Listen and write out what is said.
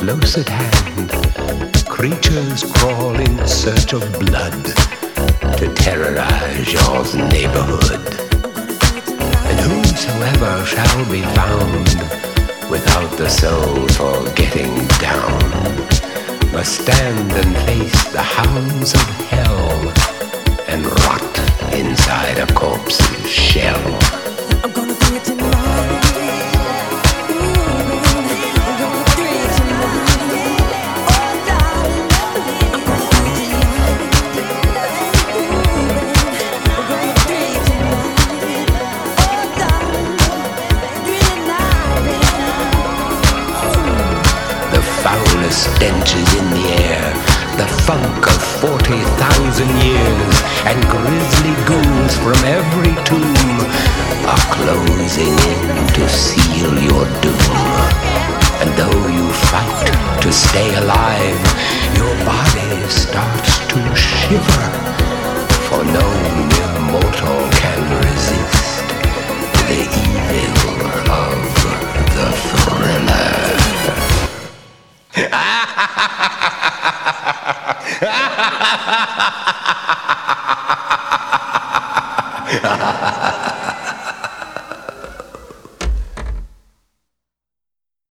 close at hand, creatures crawl in search of blood to terrorize your neighborhood. And whosoever shall be found without the soul for getting down must stand and face the hounds of hell and rot inside a corpse's shell. I'm gonna do it tonight. Stench is in the air, the funk of 40,000 years, and grisly ghouls from every tomb are closing in to seal your doom. And though you fight to stay alive, your body starts to shiver, for no mere mortal can resist the evil of the thriller. Ha ha ha ha!